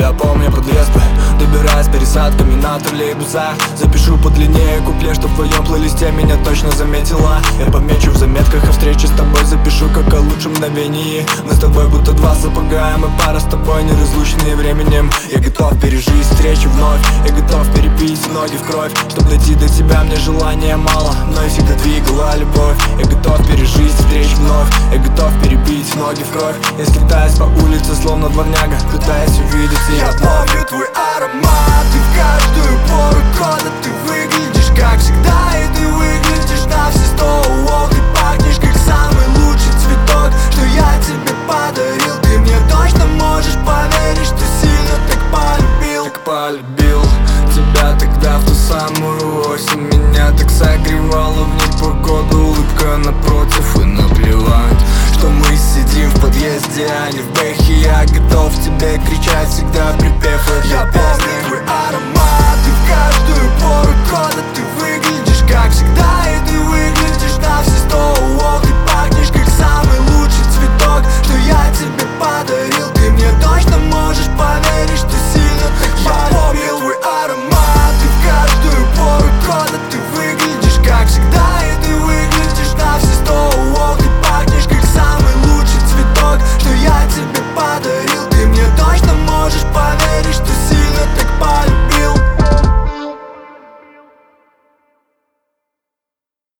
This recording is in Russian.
Я помню подъезды, добираясь пересадками на троллейбусах. Запишу подлиннее куплет, что в твоем плейлисте меня точно заметила. Я помечу в заметках о встрече с тобой, запишу как о лучшем мгновении. Мы с тобой будто два сапога, мы пара с тобой, неразлучные временем. Я готов пережить встречу вновь, я готов перепить ноги в кровь. Чтоб дойти до тебя, мне желания мало, но и всегда двигала любовь. Я готов пережить встречу вновь, я готов перебить ноги в кровь. Я скитаюсь по улице, словно дворняга, пытаясь увидеть ее. Я помню твой аромат, и в каждую пору года ты выглядишь как всегда, и ты выглядишь на все 100. О, ты пахнешь как самый лучший цветок, что я тебе подарил. Ты мне точно можешь поверить, что сильно так полюбил. Так полюбил тебя тогда в ту самую осень. Меня так согревала в непогоду улыбка напротив. И наплевать, что мы сидим в подъезде, а не в бэхе. Я готов тебе кричать всегда припев. Я